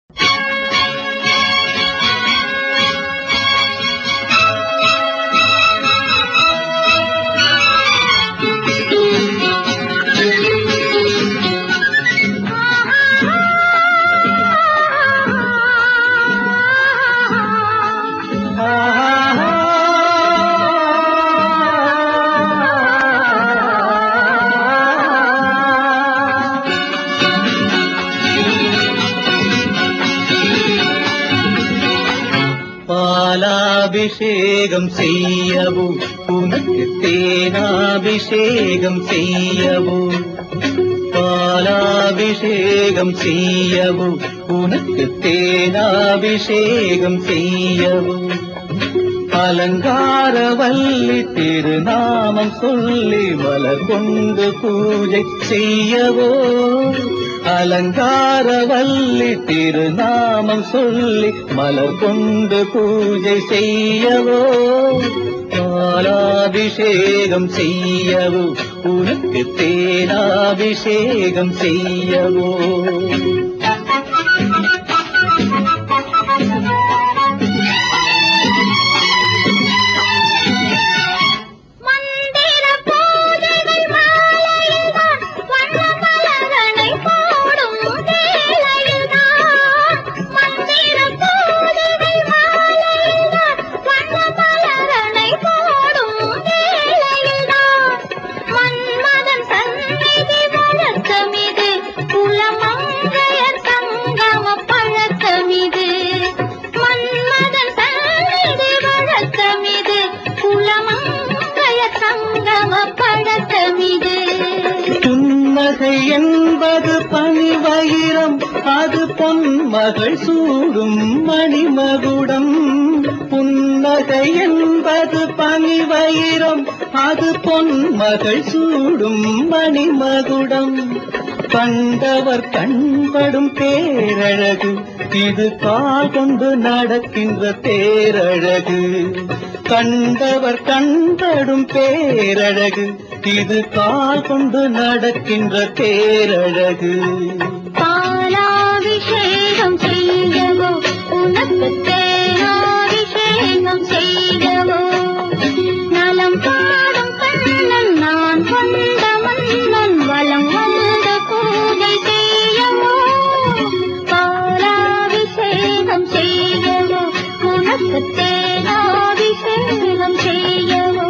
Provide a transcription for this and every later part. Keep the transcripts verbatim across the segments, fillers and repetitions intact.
பாலாபிஷேகம் செய்யவும் உனக்கு தேனாபிஷேகம் செய்யவும் பாலாபிஷேகம் செய்யவும் உனக்கு தேனாபிஷேகம் செய்யவும் அலங்காரவல்லி திருநாமம் சொல்லி மலர் கொண்டு பூஜை செய்யவோ அலங்காரவல்லி திருநாமம் சொல்லி மலர் கொண்டு பூஜை செய்யவோ பாலாபிஷேகம் செய்யவோ உனக்கு தேனாபிஷேகம் செய்யவோ என்பது பனிவயிரம் அது பொன்மகள் சூடும் மணிமகுடம் புன்னகை என்பது பனிவயிரம் அது பொன்மகள் சூடும் மணிமகுடம் கண்டவர் கண்படும் பேரழகு இது கால் கொண்டு நடக்கின்ற தேரழகு கண்டவர் கண்படும் பேரழகு இது கால் கொண்டு நடக்கின்ற தேரழகு பாலாபிஷேகம் செய்யவோ உனக்கு தேனாபிஷேகம் செய்யவோ நலம் பாடும் கண்ணன் நான் கொண்ட மன்னன் வலம் வந்த பூஜை செய்யவோ பாலாபிஷேகம் செய்யவோ உனக்கு தேனாபிஷேகம் செய்யவோ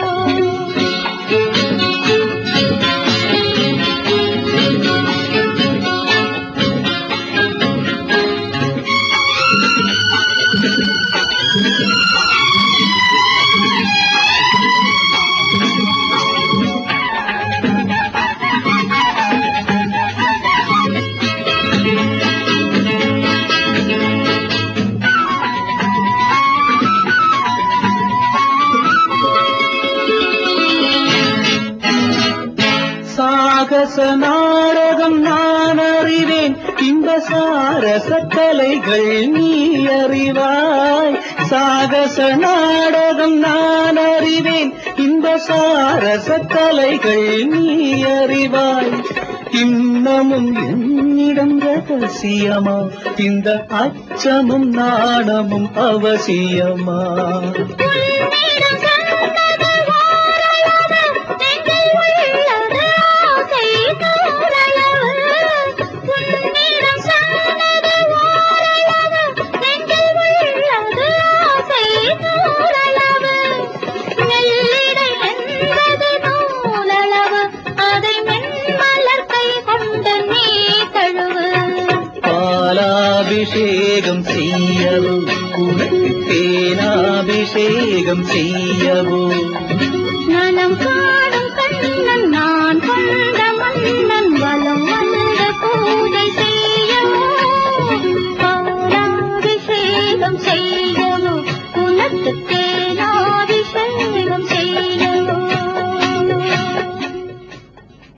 சாகச நாடகம் நான் அறிவேன் இந்த சாரச கலைகள் நீ அறிவாய் சாகச நாடகம் நான் அறிவேன் இந்த சாரச கலைகள் நீ அறிவாய் இன்னமும் என்னிடம் ரகசியமா இந்த அச்சமும் நாணமும் அவசியமா பாலாபிஷேகம் செய்யவோ உனக்கு தேனாபிஷேகம் செய்யவோ நலம்